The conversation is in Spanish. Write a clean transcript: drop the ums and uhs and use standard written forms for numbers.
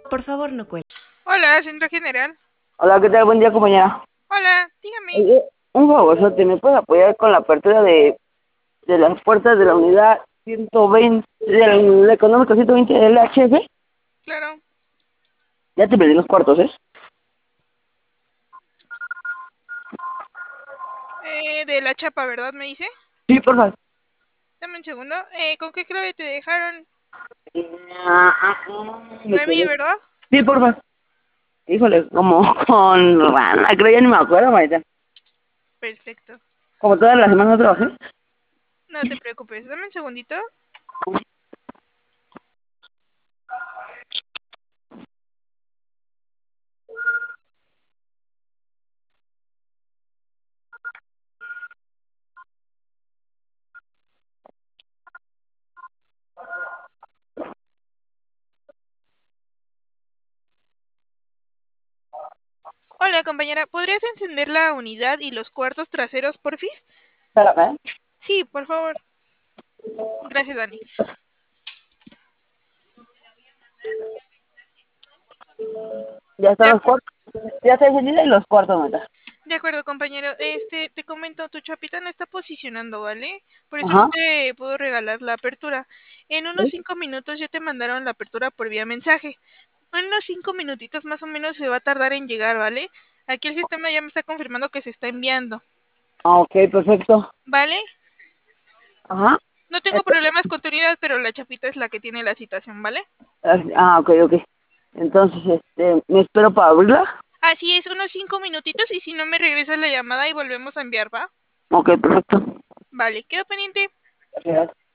Por favor, no cuelgue. Hola, Centro General. Hola, ¿qué tal? Buen día, compañera. Hola, dígame. Oye, un favorzote, ¿me puedes apoyar con la apertura de las puertas de la unidad 120, del económico 120 del HF? Claro. Ya te perdí los cuartos, ¿eh? De la chapa, ¿verdad? Me dice. Sí, por favor. Dame un segundo. ¿Con qué clave te dejaron? Me 9, quedé. ¿verdad? Sí, por favor. Híjole, como con rana, creo ya ni me acuerdo, maestra. Perfecto. Como todas las semanas no trabajé. No te preocupes. Dame un segundito. Hola, compañera. ¿Podrías encender la unidad y los cuartos traseros, porfis? Espérame, ¿eh? Sí, por favor. Gracias, Dani. Ya De están los acuerdo. cuartos. Ya está encendida y los cuartos, maestra. De acuerdo, compañero. Te comento, tu chapita no está posicionando, ¿vale? Por eso no Ajá. te puedo regalar la apertura. En unos 5 minutos ya te mandaron la apertura por vía mensaje. En unos 5 minutitos más o menos se va a tardar en llegar, ¿vale? Aquí el sistema ya me está confirmando que se está enviando, Ah, ok, perfecto. ¿vale? Ajá. No tengo Este, problemas con tu unidad, pero la chapita es la que tiene la situación, ¿vale? ok, ok. Entonces, me espero para abrirla. Así es, unos 5 minutitos y si no me regresas la llamada y volvemos a enviar, ¿va? Ok, perfecto. Vale, quedo pendiente. Gracias.